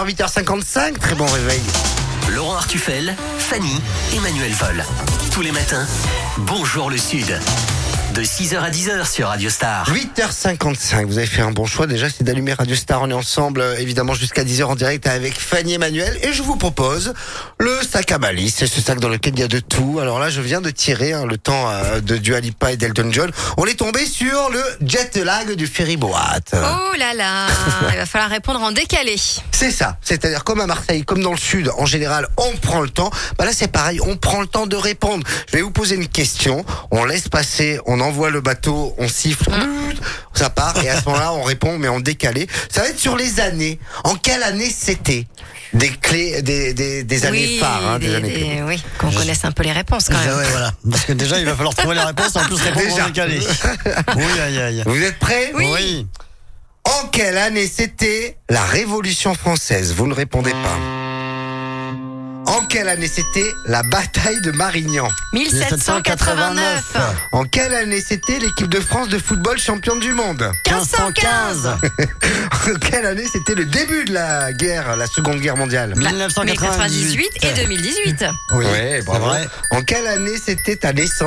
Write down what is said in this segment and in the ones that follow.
8h55, très bon réveil. Laurent Artufel, Fanny, Emmanuel Vol. Tous les matins, bonjour le Sud. De 6h à 10h sur Radio Star. 8h55, vous avez fait un bon choix déjà, c'est d'allumer Radio Star. On est ensemble évidemment jusqu'à 10h en direct avec Fanny et Emmanuel. Et je vous propose le sac à malice. C'est ce sac dans lequel il y a de tout. Alors là, je viens de tirer le temps de Dua Lipa et d'Elton John. On est tombé sur le jet lag du ferry boat. Oh là là, il va falloir répondre en décalé. C'est ça, c'est-à-dire comme à Marseille, comme dans le sud, en général, on prend le temps. Bah là, c'est pareil, on prend le temps de répondre. Je vais vous poser une question, on laisse passer, on envoie le bateau, on siffle, ça part, et à ce moment-là, on répond, mais en décalé. Ça va être sur les années. En quelle année c'était ? Des clés, des années phares, des années clés. Oui, qu'on connaisse un peu les réponses quand même. Ouais, voilà. Parce que déjà, il va falloir trouver les réponses, en plus répondre en décalé. Oui, aïe, aïe. Vous êtes prêts ? Oui. En quelle année c'était la Révolution française ? Vous ne répondez pas. En quelle année c'était la bataille de Marignan ? 1789. En quelle année c'était l'équipe de France de football championne du monde ? 1515. En quelle année c'était le début de la guerre, la Seconde Guerre mondiale ? 1998 et 2018. Oui, Ouais, bravo. c'est vrai. En quelle année c'était ta naissance ?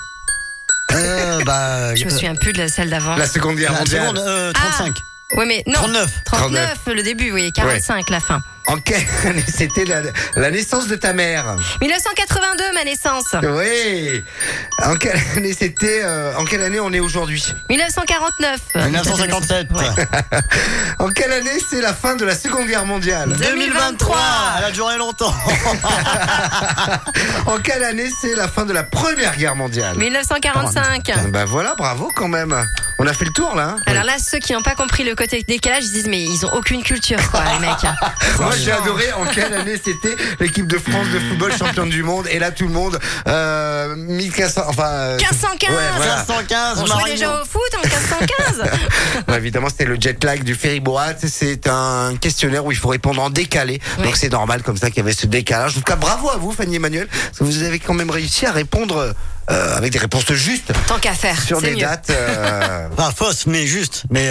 Je me souviens plus de celle d'avant. La Seconde Guerre La mondiale. seconde, 35. Oui, mais non. 39. Le début, oui. 45, la fin. En quelle année c'était la naissance de ta mère ? 1982, ma naissance. Oui. En quelle année c'était en quelle année on est aujourd'hui ? 1949. 1957. Ouais. En quelle année c'est la fin de la Seconde Guerre mondiale ? 2023. Elle a duré longtemps. En quelle année c'est la fin de la Première Guerre mondiale ? 1945. Bah voilà, bravo quand même. On a fait le tour là. Alors là, ceux qui n'ont pas compris le côté décalage, ils se disent mais ils ont aucune culture, quoi, les mecs. Moi j'ai adoré en quelle année c'était l'équipe de France de football championne du monde. Et là tout le monde 1500, enfin 1515. ouais, voilà. 1515. On jouait déjà au foot en 1515. Bah, évidemment c'était le jet lag du ferry boat. C'est un questionnaire où il faut répondre en décalé. Oui. Donc c'est normal comme ça qu'il y avait ce décalage. En tout cas bravo à vous Fanny et Emmanuel, parce que vous avez quand même réussi à répondre avec des réponses justes Tant qu'à faire, sur c'est des mieux. dates. Pas fausse, mais juste. Mais